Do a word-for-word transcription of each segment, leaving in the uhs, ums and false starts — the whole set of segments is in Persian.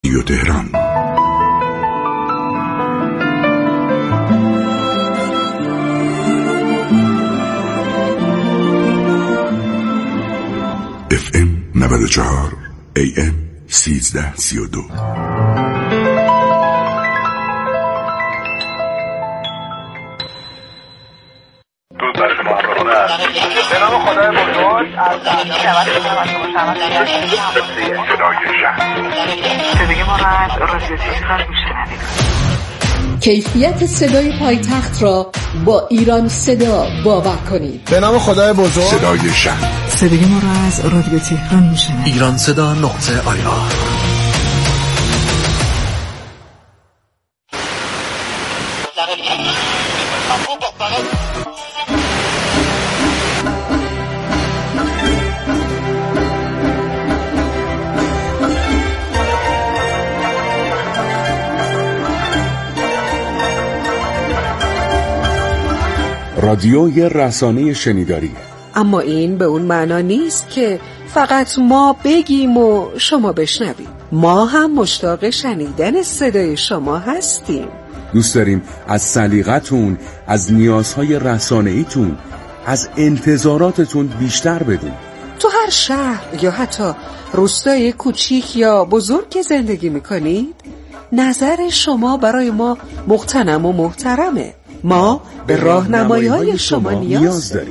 رادیو تهران. اف ام نود و چهار، ای ام سیزده سی و دو. به نام خدای بزرگ از صدای ما را از رادیو تهران میشنوید. کیفیت صدای پایتخت را با ایران صدا باور کنید. به نام خدای بزرگ. صدای شهر. صدای ما را از رادیو تهران میشنوید. ایران صدا نقطه آی آر. رادیو یه رسانه شنیداریه، اما این به اون معنا نیست که فقط ما بگیم و شما بشنوید. ما هم مشتاق شنیدن صدای شما هستیم. دوست داریم از سلیقتون، از نیازهای رسانه‌ایتون، از انتظاراتتون بیشتر بدونیم. تو هر شهر یا حتی روستای کوچیک یا بزرگ که زندگی میکنید، نظر شما برای ما مغتنم و محترمه. ما به راهنمایی‌های شما نیاز داریم.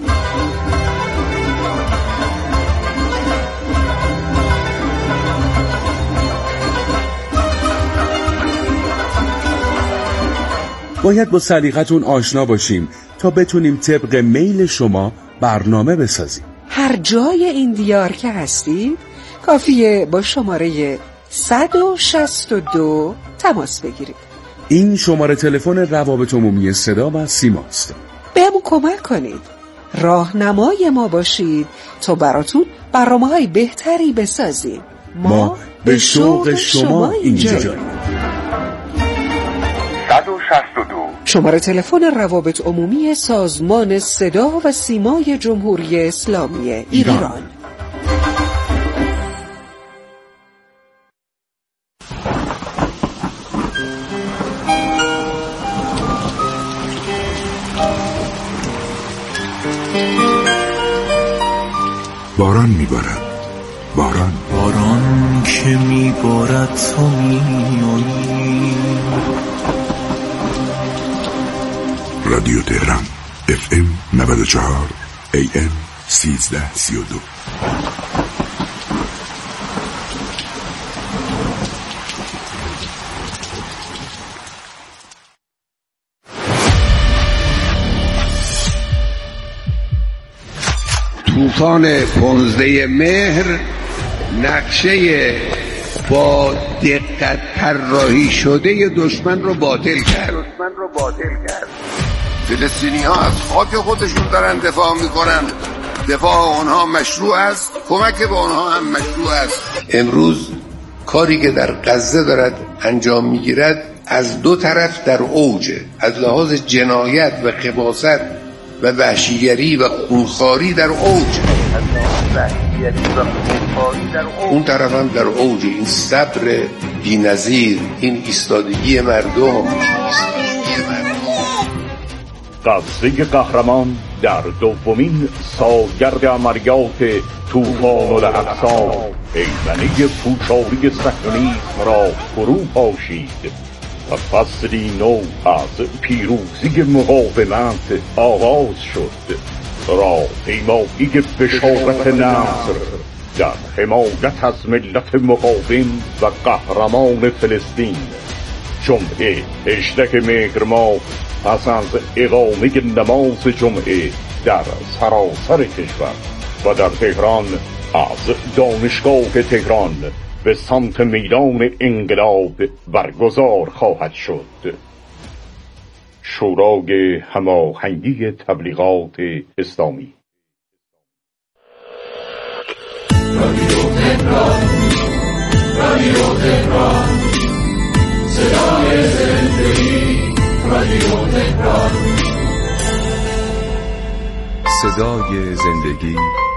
باید با سلیقتون آشنا باشیم تا بتونیم طبق میل شما برنامه بسازیم. هر جای این دیار که هستید کافیه با شماره صد و شصت و دو تماس بگیرید. این شماره تلفن روابط عمومی صدا و سیماست. بهمون کمک کنید، راهنمای ما باشید تا براتون برنامه‌های بهتری بسازیم. ما, ما به شوق شما اینجاییم. صد و شصت و دو شماره تلفن روابط عمومی سازمان صدا و سیمای جمهوری اسلامی ایران, ایران. باران میبارد، باران باران که میبارد تو میایی. رادیو تهران، اف ام نود و چهار، ای ام سیزده سی و دو. طوفان پانزده مهر نقشه با دقت طراحی شده دشمن رو باطل کرد. دشمن رو باطل کرد. فلسطینی ها از خاک خودشون دارن دفاع میکنن. دفاع اونها مشروع است، کمک به اونها هم مشروع است. امروز کاری که در غزه دارد انجام میگیرد از دو طرف در اوجه، از لحاظ جنایت و خباثت و وحشیگری و خونخواری در اوج. اون طرف هم در اوج. این صبر بی‌نظیر، این ایستادگی مردم. غزه قهرمان در دومین سالگرد عملیات طوفان الاقصی پیمانه پوچاری صهیونیسم را فرو پاشید و فصلی نو از پیروزی مقاومت آغاز شد. راهپیمایی بشارت نصر در حمایت از ملت مقاوم و قهرمان فلسطین. جمعه هجدهم مهر ماه پس از اقامه نماز جمعه در سراسر کشور و در تهران، از دانشگاه تهران به سمت میدان انقلاب برگزار خواهد شد. شورای هماهنگی تبلیغات اسلامی. رادیو تهران، رادیو تهران، صدای زندگی. رادیو تهران، صدای زندگی.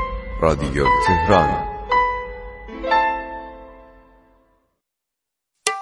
رادیو تهران.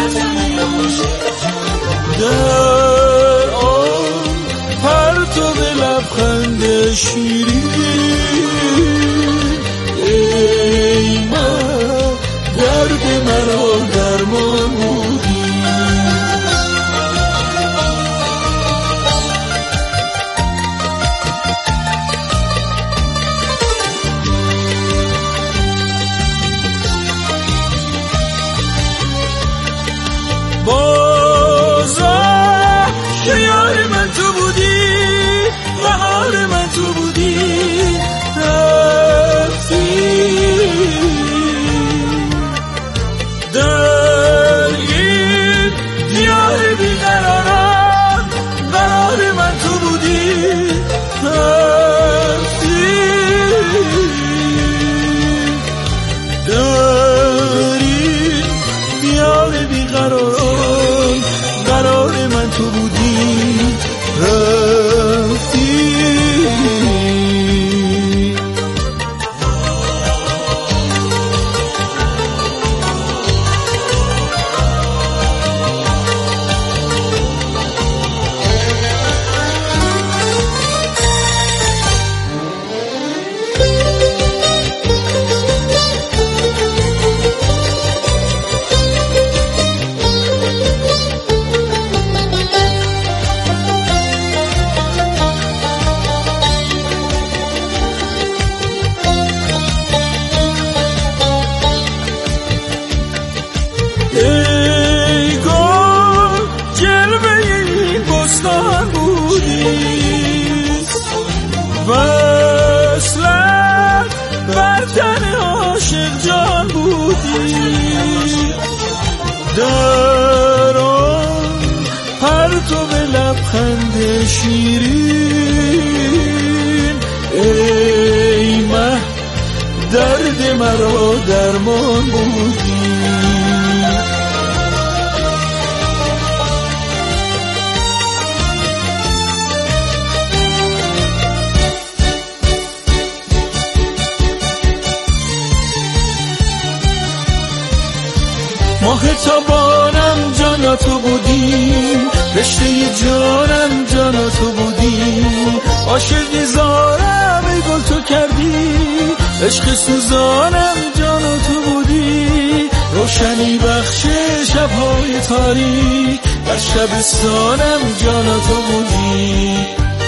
در آن پرتو لبخند شیرین ای من درد مرا درمان بودی. بازم که یار من تو بودی، بهار من تو بودی، رفتی در این دیار بیقرارم، قرار من تو بودی، رفتی در این دیار بیقرارم، قرار من تو بودی، رفتی. ای گل جلوه این بستان بودی، وصلت بر تن عاشق جان بودی، در آن پرتو لبخند شیرین ای مه درد مرا درمان بودی. ماه تابانم جانا تو بودی، رشته جانم جانا تو بودی، عاشقی زارم ای گل تو کردی، عشق سوزانم جانا تو بودی، روشنی بخش شبهای تاریک، در شبستانم جانا تو بودی.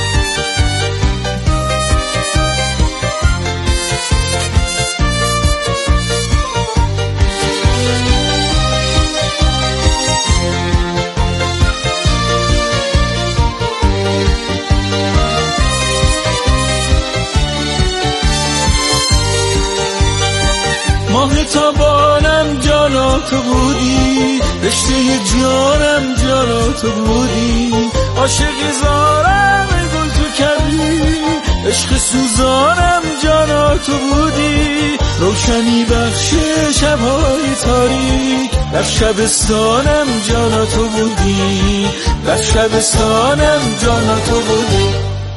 ماه تابانم جانا تو بودی، رشته جانم جانا تو بودی، عاشقی زارم ای گل تو کردی، عشق سوزانم جانا تو بودی، روشنی بخش شبهای تاریک، در شبستانم جانا تو بودی، در شبستانم جانا تو بودی.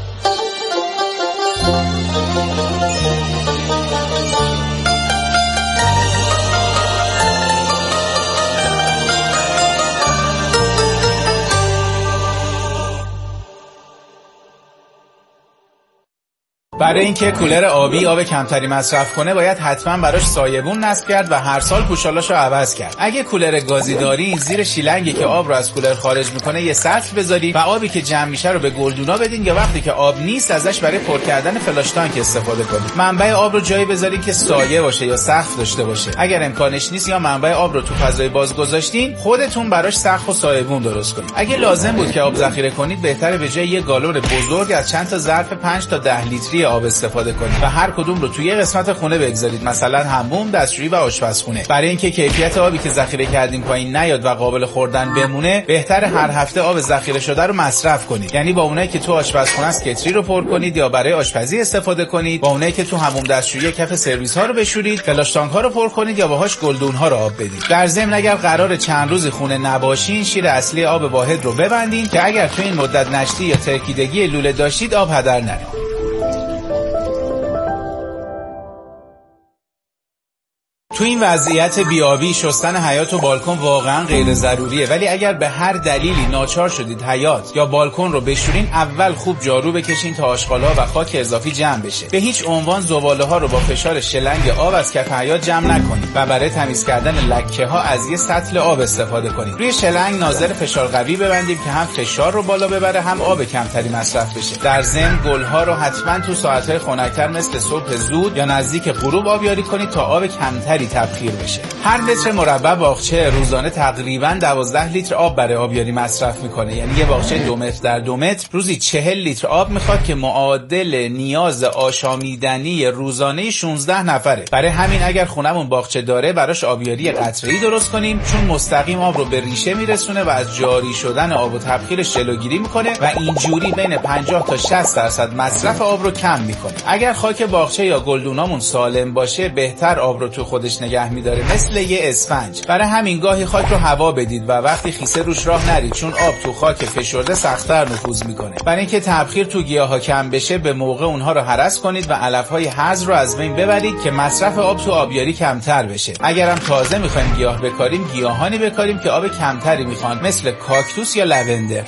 برای اینکه کولر آبی آب کمتری مصرف کنه باید حتما براش سایبون نصب کرد و هر سال پوشالاشو عوض کرد. اگه کولر گازی دارین زیر شیلنگی که آب رو از کولر خارج میکنه یه سطل بذارید و آبی که جمع میشه رو به گلدونا بدین یا وقتی که آب نیست ازش برای پر کردن فلاش تانک استفاده کنید. منبع آب رو جایی بذارین که سایه باشه یا سقف داشته باشه. اگر امکانش نیست یا منبع آب رو تو فضای باز گذاشتین خودتون براش سقف و سایبون درست کنید. اگه لازم بود که آب ذخیره کنید بهتره به جای یه گالون بزرگ از چند تا ظرف پنج تا ده لیتری آب استفاده کنید و هر کدوم رو توی یه قسمت خونه بگذارید، مثلا حموم، دستشویی و آشپزخونه. برای اینکه کیفیت آبی که ذخیره کردین پایین نیاد و قابل خوردن بمونه بهتره هر هفته آب ذخیره شده رو مصرف کنید. یعنی با اونایی که تو آشپزخونه است کتری رو پر کنید یا برای آشپزی استفاده کنید، با اونایی که تو حموم دستشویی کف سرویس ها رو بشورید، فلاش تانک ها رو پر کنید یا باهاش گلدون ها رو آب بدید. در ضمن اگر قرار چند روز خونه نباشین شیر اصلی آب واحد رو ببندین که اگر تو این مدت نشتی یا ترکیدگی لوله داشتید آب هدر نره. تو این وضعیت بیابی شستن حیاط و بالکن واقعا غیر ضروریه، ولی اگر به هر دلیلی ناچار شدید حیاط یا بالکن رو بشورین، اول خوب جارو بکشین تا آشغال‌ها و خاک اضافی جمع بشه. به هیچ عنوان زباله‌ها رو با فشار شلنگ آب از کف حیاط جمع نکنید و برای تمیز کردن لکه‌ها از یه سطل آب استفاده کنید. روی شلنگ ناظر فشار قوی ببندیم که هم فشار رو بالا ببره هم آب کمتری مصرف بشه. در ضمن گل‌ها رو حتما تو ساعت‌های خنک‌تر مثل صبح زود یا نزدیک غروب آبیاری کنید تا آب کمتری تبخیر بشه. هر متر مربع باغچه روزانه تقریباً دوازده لیتر آب برای آبیاری مصرف میکنه. یعنی یه باغچه دو متر در دو متر روزی چهل لیتر آب میخواد که معادل نیاز آشامیدنی روزانه شانزده نفره. برای همین اگر خونمون باغچه داره براش آبیاری قطره‌ای درست کنیم، چون مستقیم آب رو به ریشه میرسونه و از جاری شدن آب و تبخیرش جلوگیری میکنه و اینجوری بین پنجاه تا شصت درصد مصرف آب رو کم میکنه. اگر خاک باغچه یا گلدونامون سالم باشه، بهتر آب رو تو خودش نگه میداره، مثل یه اسفنج. برای همین گاهی خاک رو هوا بدید و وقتی خیسه روش راه نرید، چون آب تو خاک فشرده سخت‌تر نفوذ میکنه. برای اینکه تبخیر تو گیاها کم بشه، به موقع اونها رو هرس کنید و علف‌های هذر رو از بین ببرید که مصرف آب تو آبیاری کمتر بشه. اگرم تازه میخوایم گیاه بکاریم، گیاهانی بکاریم که آب کمتری میخوان، مثل کاکتوس یا لونده.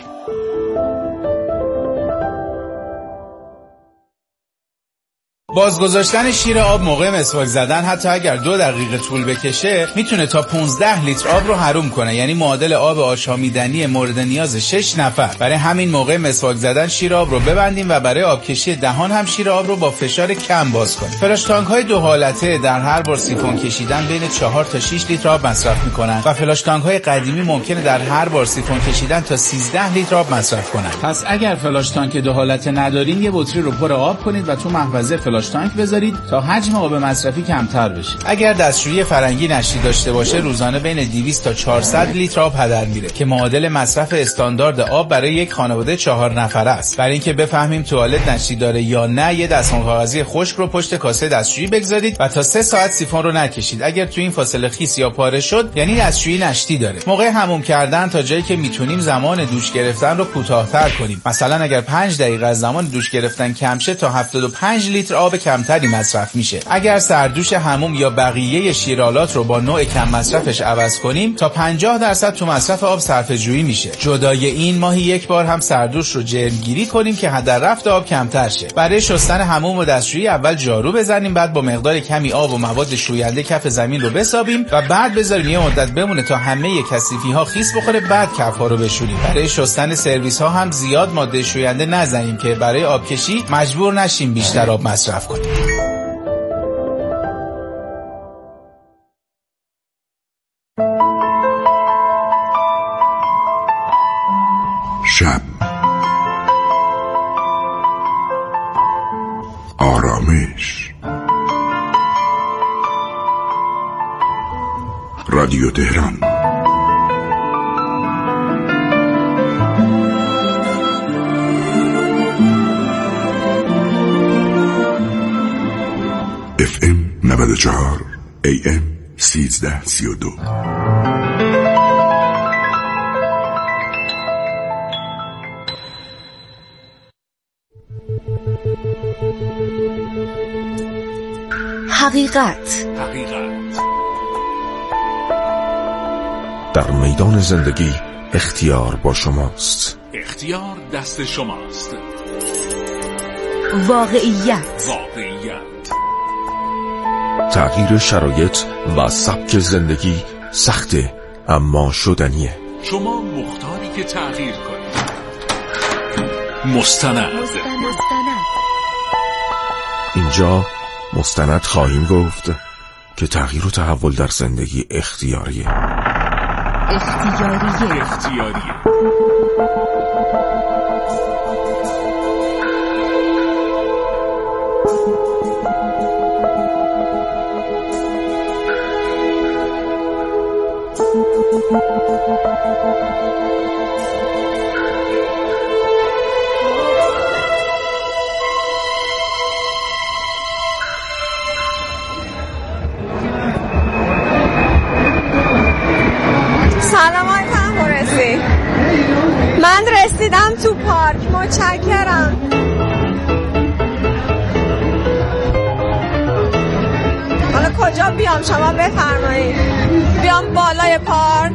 بازگذاشتن شیر آب موقع مسواک زدن، حتی اگر دو دقیقه طول بکشه، میتونه تا پانزده لیتر آب رو حروم کنه، یعنی معادل آب آشامیدنی مورد نیاز شش نفر. برای همین موقع مسواک زدن شیر آب رو ببندیم و برای آبکشی دهان هم شیر آب رو با فشار کم باز کنیم. فلاش تانک های دو حالته در هر بار سیفون کشیدن بین چهار تا شش لیتر آب مصرف میکنن و فلاش تانک های قدیمی ممکنه در هر بار سیفون کشیدن تا سیزده لیتر آب مصرف کنن. پس اگر فلاش تانک دو حالته ندارین، یه بطری رو پر آب کنید و تو محفظه فلاش تانک بذارید تا حجم آب مصرفی کمتر بشه. اگر دستشویی فرنگی نشتی داشته باشه، روزانه بین دویست تا چهارصد لیتر آب هدر میره که معادل مصرف استاندارد آب برای یک خانواده چهار نفره است. برای اینکه بفهمیم توالت نشتی داره یا نه، یه دستمال کاغذی خشک رو پشت کاسه دستشویی بگذارید و تا سه ساعت سیفون رو نکشید. اگر تو این فاصله خیس یا پاره شد، یعنی دستشویی نشتی داره. موقع حموم کردن تا جایی که میتونیم زمان دوش گرفتن رو کوتاه‌تر کنیم. مثلا اگر پنج دقیقه از زمان دوش گرفتن کم شه، تا هفتاد و پنج لیتر آب کمتری مصرف میشه. اگر سردوش حموم یا بقیه شیرالات رو با نوع کم مصرفش عوض کنیم، تا پنجاه درصد تو مصرف آب صرفه‌جویی میشه. جدای این، ماهی یک بار هم سردوش رو جرمگیری کنیم که هدر رفت آب کمتر شه. برای شستن حموم و دستشویی اول جارو بزنیم، بعد با مقدار کمی آب و مواد شوینده کف زمین رو بسابیم و بعد بذاریم یه مدت بمونه تا همه کثیفی ها خیس بخوره، بعد کف ها رو بشوریم. برای شستن سرویس ها هم زیاد ماده شوینده نزنیم که برای آبکشی مجبور نشیم بیشتر آب مصرف کنیم. شب، آرامش، رادیو تهران. اف ام نود و چهار، ای ام سیزده سی و دو. حقیقت حقیقت در میدان زندگی اختیار با شماست. اختیار دست شماست. واقعیت واقعیت تغییر شرایط و سبک زندگی سخته اما شدنیه. شما مختاری که تغییر کنید. مستند. مستند. اینجا مستند خواهیم گفت که تغییر و تحول در زندگی اختیاریه. اختیاریه. اختیاریه. سلام آقای تنفرسی، من رسیدم تو پارک، متشکرم. حالا کجا بیام شما بفرمایید؟ بیام بالای پارک؟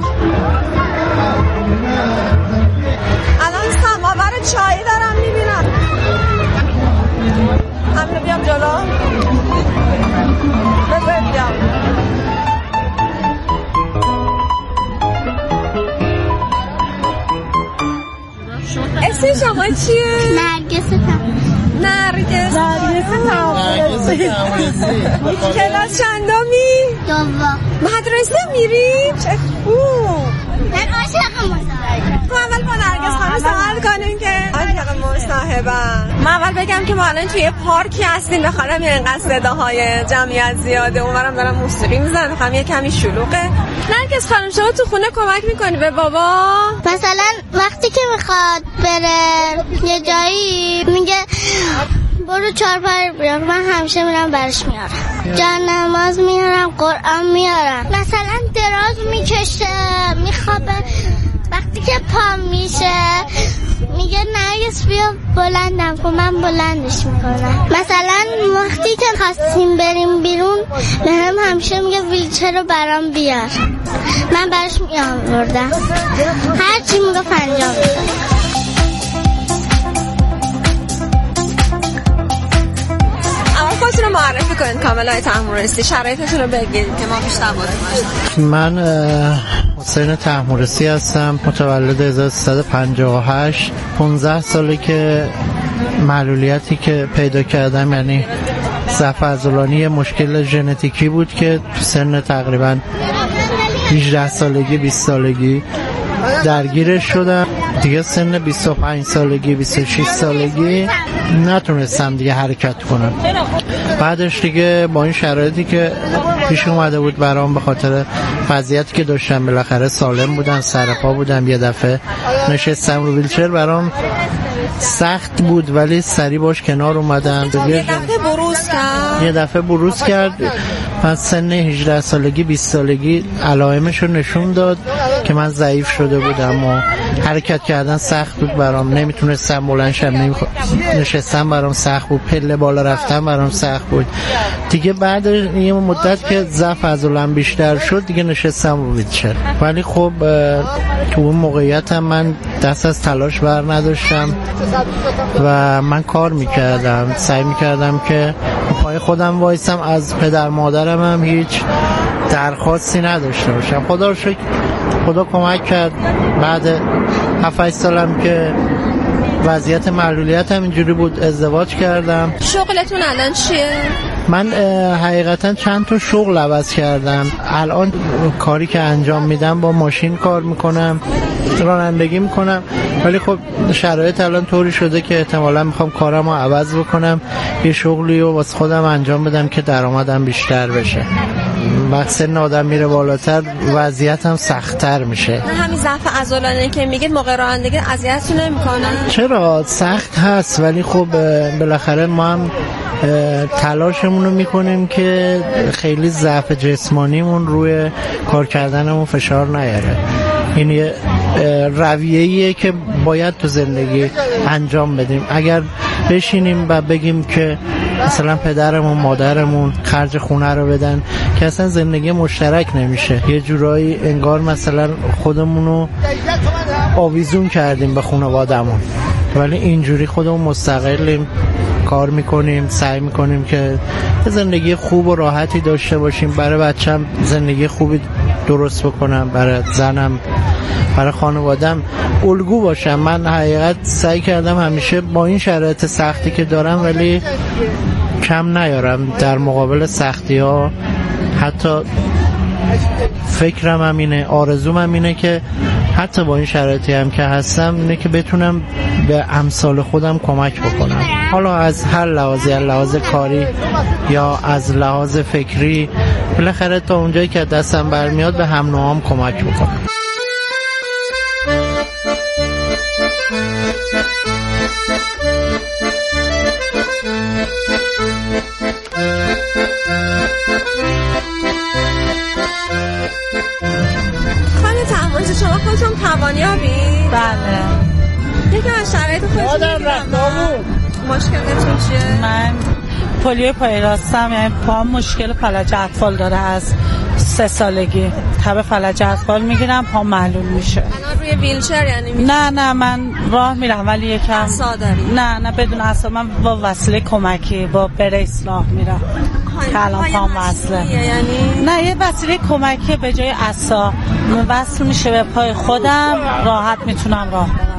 الان سماور چایی دارم میبینم. همینو بیام جلو؟ بذار بیام. اسم شما چیه؟ نرگس تمام. نرگس نرگس تمام. کلاس چندمی؟ دوم. مدرسه میری؟ چه خوب. من عاشق مصاحبه. تو اول با نرگس خانم سوال کنیم که عاشق مصاحبه. من اول بگم که ما الان توی پارکی هستیم، بخوام یه انقدر صداهای جمعیت زیاده، اونورم دارم موسیقی میزنم، میخوام یه کمی شلوغه. نرگس خانم شما تو خونه کمک میکنی به بابا؟ مثلا وقتی که میخواد بره یه جایی میگه برو چهارپر بیار، من همیشه میرم برش میارم. جان نماز میارم، قرآن میارم. مثلا دراز میکشه، میخوابه، وقتی که پام میشه میگه نرگس بیا بلندم کن، من بلندش میکنم. مثلا وقتی که خواستیم بریم بیرون به هم همیشه میگه ویلچر رو برام بیار، من برش میآوردم. هر چی میگه انجام میدم. خودتون رو معرفی کنید کاملای تحمورسی، شرایطتون رو بگید که ما بیشتر باشیم. من حسین تحمورسی هستم، متولد هزار و سیصد و پنجاه و هشت. پانزده ساله که معلولیتی که پیدا کردم، یعنی ضعف عضلانی، مشکل ژنتیکی بود که تو سن تقریبا هجده سالگی بیست سالگی درگیرش شدم. دیگه سن بیست و پنج سالگی بیست و شش سالگی نتونستم دیگه حرکت کنم. بعدش دیگه با این شرایطی که پیش اومده بود برام، به خاطر وضعیتی که داشتم، بالاخره سالم بودم، سر پا بودم، یه دفعه نشستم رو ویلچر برام سخت بود، ولی سری باش کنار اومدم. یه دفعه بروز کرد یه دفعه بروز کرد پس سن هجده سالگی بیست سالگی علائمش رو نشون داد که من ضعیف شده بودم و حرکت کردن سخت بود برام، نمیتونستم بلند شم، نمیخ... نشستم برام سخت بود، پله بالا رفتم برام سخت بود. دیگه بعد یه مدت که ضعف عضلم بیشتر شد دیگه نشستم رو ویلچر. ولی خب تو اون موقعیت هم من دست از تلاش بر نداشتم و من کار میکردم، سعی میکردم که پای خودم وایسم. از پدر مادرم هم هیچ درخواستی نداشته باشم. خدا رو شکر خدا کمک کرد. بعد هفت هشت سالم که وضعیت معلولیت هم اینجوری بود ازدواج کردم. شغلتون الان چیه؟ من حقیقتا چند تا شغل عوض کردم. الان کاری که انجام میدم با ماشین کار میکنم، رانندگی میکنم، ولی خب شرایط الان طوری شده که احتمالا میخوام کارم رو عوض بکنم، یه شغلی رو واسه خودم انجام بدم که درآمدم بیشتر بشه. وقتی سن آدم میره بالاتر وضعیت هم سخت‌تر میشه. همین ضعف عضلانی که میگید موقع رانندگی اذیتتون نمیکنه؟ چرا، سخت هست، ولی خب بالاخره ما هم تلاشمون رو میکنیم که خیلی ضعف جسمانیمون روی کار کردنمون فشار نیاره. این یه رویه‌ایه که باید تو زندگی انجام بدیم. اگر بشینیم و بگیم که مثلا پدرمون مادرمون خرج خونه رو بدن، که اصلا زندگی مشترک نمیشه. یه جورایی انگار مثلا خودمونو آویزون کردیم به خانواده‌مون، ولی اینجوری خودمون مستقلیم، کار میکنیم، سعی میکنیم که زندگی خوب و راحتی داشته باشیم. برای بچه‌م زندگی خوبی درست بکنم، برای زنم، برای خانوادم الگو باشم. من حقیقت سعی کردم همیشه با این شرایط سختی که دارم ولی کم نیارم در مقابل سختی ها. حتی فکرم هم اینه، آرزوم هم اینه که حتی با این شرایطی هم که هستم اینه که بتونم به امثال خودم کمک بکنم، حالا از هر لحاظی، از لحاظ کاری یا از لحاظ فکری. بالاخره تا اونجایی که دستم برمیاد به هم نوعام کمک بکنم. شما خودتون توانیابی؟ بله. یکی از شرایط خودتون بگیرم. مشکلتون چیه؟ من پولیو پای راستم، یعنی پام مشکل فلج اطفال داره. از سه سالگی تب فلج اطفال میگیرم، پام معلول میشه. الان روی ویلچر یعنی میشه؟ نه نه من راه میرم ولی یکم عصا داری؟ نه نه بدون عصا، من با وسیله کمکی با بریس راه میرم. الان پام وصله. یعنی نه یه وسیله کمکی به جای عصا وصل میشه به پای خودم، راحت میتونم راه برم.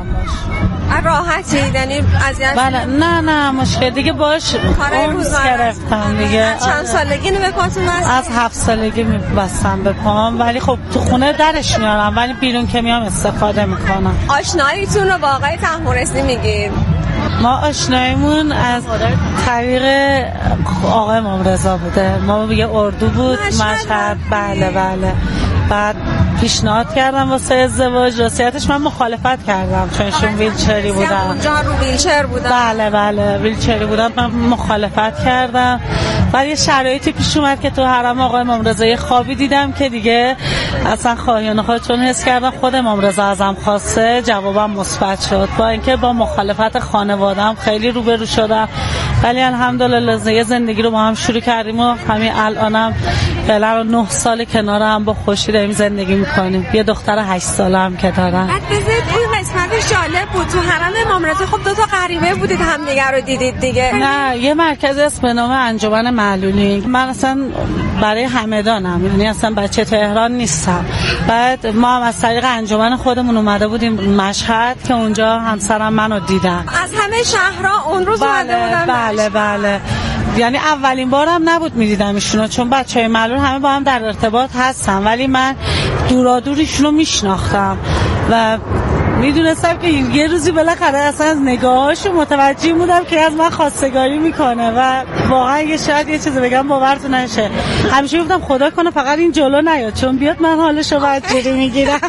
راحتی یعنی اذیت؟ بله نه نه مشکل دیگه باش اونس گرفتم دیگه. از چند سالگی به پاتون وصل؟ از هفت سالگی میبستم به پام، ولی خب تو خونه درش میارم ولی بیرون که میام استفاده میکنم. آشناییتون رو با آقای طهمورثی میگید؟ ما آشناییمون از طریق آقای امام رضا بوده. ما میگه اردو بود مشهد. بله بله. بعد پیشنهاد کردم واسه ازدواج، راستیتش من مخالفت کردم چون ایشون ویلچری بودن. اونجا رو ویلچر بودن؟ بله بله ویلچری بودن. من مخالفت کردم ولی شرایطی پیش اومد که تو حرم آقای امام رضا یه خوابی دیدم که دیگه اصلا خواهیان خودتون حس کردم خود امام رضا ازم خواسته، جوابم مثبت شد. با اینکه با مخالفت خانواده‌ام خیلی روبرو شدم ولی الحمدلله یه زندگی رو با هم شروع کردیم و همین الانم فعلا نه سال کنار هم با خوشی داریم زندگی میکنیم. یه دختر هشت ساله هم که دارم. بعد بذارید این قسمتش جالب بود، تو حرم امام رضا خب دو تا غریبه بودید همدیگه رو دیدید دیگه؟ نه یه مرکز اسم به نام انجمن معلولین. من اصلا برای همدانم، یعنی اصلا بچه تهران نیستم. بعد ما هم از طریق انجمن خودمون اومده بودیم مشهد که اونجا همسرم منو دیدن. از همه شهرها اون روز اومده بودن؟ بله بله. یعنی اولین بارم نبود میدیدم ایشونو، چون بچهای معلول همه با هم در ارتباط هستن ولی من دورادور ایشونو میشناختم و میدونستم که یه روزی بالاخره اصلا از نگاهاشو متوجه بودم که از من خواستگاری میکنه و واقعا یه شاید یه چیزی بگم باورتون نشه، همیشه گفتم خدا کنه فقط این جلو نیاد چون بیاد من حالشو بدجوری میگیرم.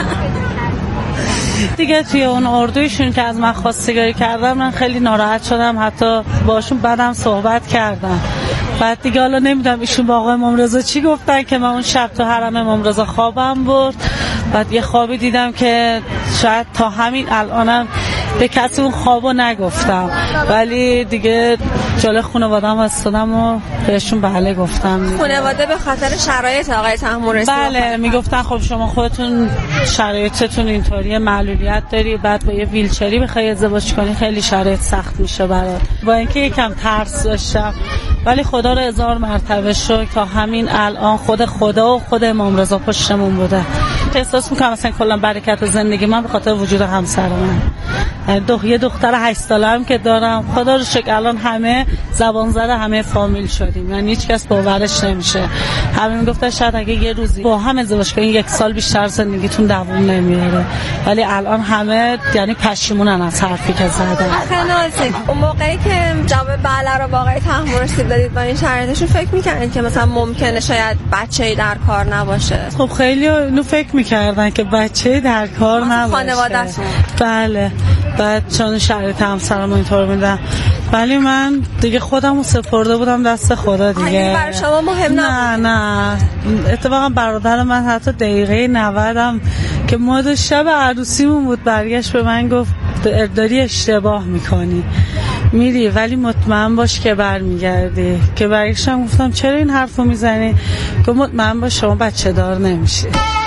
دیگه توی اون اردویشون که از من خواستگاری کردم من خیلی ناراحت شدم، حتی باشون بعدم صحبت کردم. بعد دیگه حالا نمیدونم ایشون با آقای امام رضا چی گفتن که من اون شب تو حرم امام رضا خوابم برد. بعد یه خوابی دیدم که شاید تا همین الانم به کسی اون خوابو نگفتم ولی دیگه جلوی خانواده‌ام واسطادم و بهشون بله گفتم. خانواده به خاطر شرایط آقای طهمورثی بله میگفتن خب شما خودتون شرایطتون اینطوریه، معلولیت داری، بعد با یه ویلچری بخوای ازدواج کنی خیلی شرایط سخت میشه برات. با اینکه یکم ترس داشتم ولی خدا رو هزار مرتبه شکر تا همین الان خود خدا و خود امام رضا پشتمون بوده. احساس میکنم مثلا کلا برکت زندگی من به خاطر وجود همسر من. دو یه دختر هشت ساله هم که دارم، خدا رو شکر الان همه زبان زده همه فامیل شدیم، یعنی هیچ کس باورش نمیشه. همه میگفتن شاید اگه یه روزی با هم ازدواج کنین یک سال بیشتر زندگیتون دوام نمیاره ولی الان همه یعنی پشیمونن از حرفی که زدن. خنازی اون موقعی که جواب بله رو با آقای طهمورثی دادید با این شرایطشون فکر میکنن که مثلا ممکنه شاید بچه‌ای در کار نباشه؟ خب خیلی اینو فکر میکردن که بچه‌ای در کار نباشه. خانواده‌تون؟ بله. بعد چون شرایط همسرم اینطور میدن ولی من دیگه خودم رو سپرده بودم دست خدا دیگه. برای شما مهم نه نه اتفاقا برادر من حتی دقیقه نودم که ما دو شب عروسیمون بود برگشت به من گفت داری اشتباه میکنی میری ولی مطمئن باش که برمیگردی. که برگشتم گفتم چرا این حرفو میزنی؟ که مطمئن باش شما بچه دار نمیشی.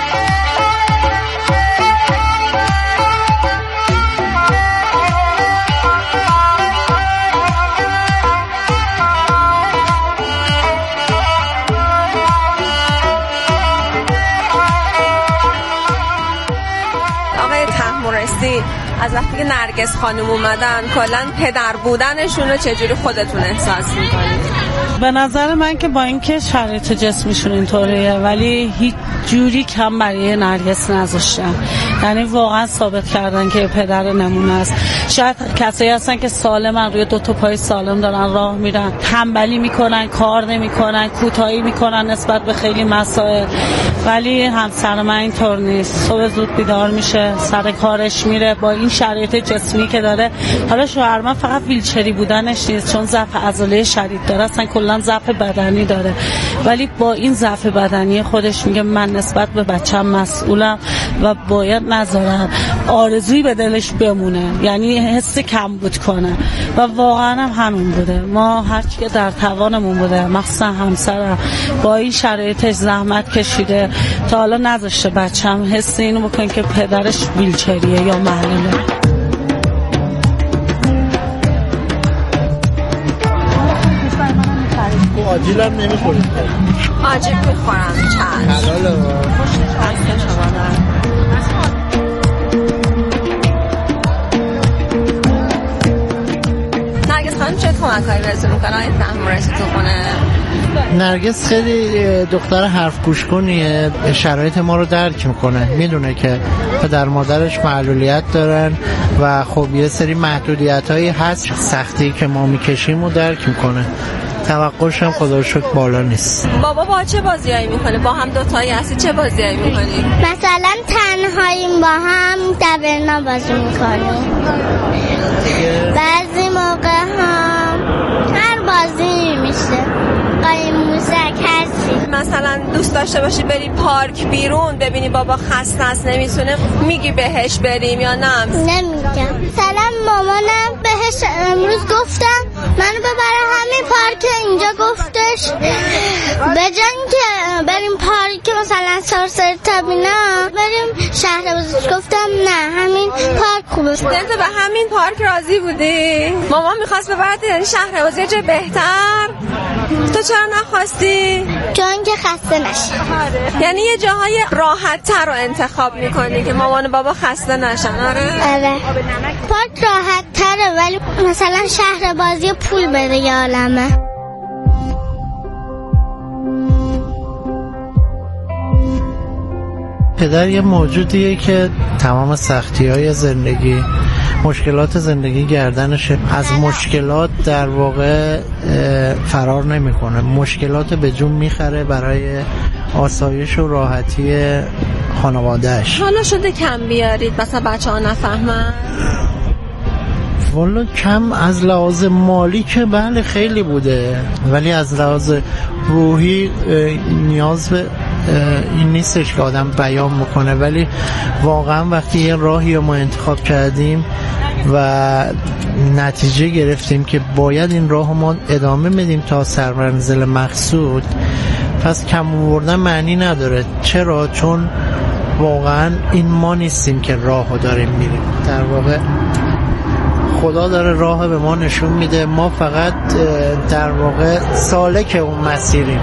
از وقتی که نرگس خانم اومدن کلا پدر بودنشون رو چجوری خودتون احساس میکنید؟ به نظر من که با اینکه شرایط جسمیشون اینطوریه ولی هیچ جوری کم برای نرگس نذاشتن، یعنی واقعا ثابت کردن که پدر نمونه است. شاید کسایی هستن که سالمن روی دو تا پای سالم دارن راه میرن، تنبلی میکنن، کار نمیکنن، کوتاهی میکنن نسبت به خیلی مسائل، ولی همسر من اینطور نیست. صبح زود بیدار میشه، سر کارش میره با این شرایط جسمی که داره. حالا شوهر من فقط ویلچری بودنش نیست، چون ضعف عضله شدید داره، اصلا کلا ضعف بدنی داره، ولی با این ضعف بدنی خودش میگه من نسبت به بچه‌م مسئولم و باید نذارم آرزویی به دلش بمونه، یعنی حس کم بود کنه و واقعا هم همین بوده. ما هرچی که در توانمون بوده، مخصوصا همسرم با این شرایطش زحمت کشیده تا حالا نذاشته بچه‌م حس اینو بکنه که پدرش ویلچریه یا معلوله. آجیل هم نمیخورید؟ آجیل میخورم. چند حلاله با خسته شما دارم. نرگس خانم چه کمک‌هایی بهتون میکنه؟ این زحمه رسید تو خونه؟ نرگس خیلی دختر حرف گوش کنیه، شرایط ما رو درک میکنه، میدونه که پدر مادرش معلولیت دارن و خب یه سری محدودیت هایی هست، سختی که ما میکشیم رو درک میکنه. توقعش هم خدا رو شکر بالا نیست. بابا با چه بازیایی میکنه؟ با هم دوتایی هستی چه بازیایی میکنی؟ مثلا تنهاییم با هم دبرنا بازی میکنیم، بعضی موقع هم هر بازی میشه، قایم موزک هستی. مثلا دوست داشته باشی بری پارک بیرون ببینی بابا خسته است نمیتونه، میگی بهش بریم یا نه؟ نمیگم. مثلا مامانم بهش امروز گفتم منو ببره همین پارک اینجا، گفتش بجن که بریم پارک مثلا سرسر تبینا بریم شهر بزرگ، گفتم نه همین پارک خوبه. تو به همین پارک راضی بودی؟ مامان میخواست ببرد یعنی شهر بزرگ جای بهتر، تو چرا نخواستی؟ چون که خسته نشه. یعنی یه جاهای راحت تر رو انتخاب میکنی که مامان و بابا خسته نشن. آره آره پارک راحت تره، ولی مثلا شهر بازی پول بده یه عالمه. پدر یه موجودیه که تمام سختی های زندگی، مشکلات زندگی گردنشه، از مشکلات در واقع فرار نمیکنه، مشکلات به جون میخره برای آسایش و راحتی خانوادهش. حالا شده کم بیارید مثلا بچه ها نفهمن؟ والا کم از لحاظ مالی که بله خیلی بوده، ولی از لحاظ روحی نیاز به این نیستش که آدم بیان میکنه. ولی واقعا وقتی یه راهی رو ما انتخاب کردیم و نتیجه گرفتیم که باید این راه ما ادامه بدیم تا سرمنزل مقصود، پس کم آوردن معنی نداره. چرا؟ چون واقعا این ما نیستیم که راهو داریم میریم، در واقع خدا داره راه به ما نشون میده، ما فقط در واقع سالک اون مسیریم.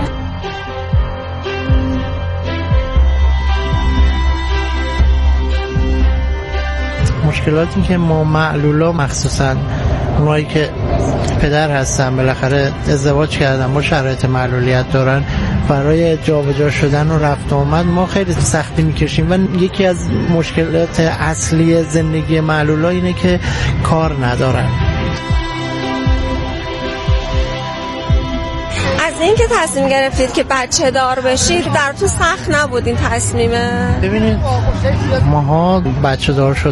مشکلاتی که ما معلولا، مخصوصا اونایی که پدر هستن بالاخره ازدواج کردن با شرایط معلولیت دارن، برای جابجا شدن و رفت و آمد ما خیلی سختی میکشیم و یکی از مشکلات اصلی زندگی معلولا اینه که کار ندارن. از این که تصمیم گرفتید که بچه دار بشید در تو سخت نبود این تصمیمه؟ ببینید ماها بچه دار شد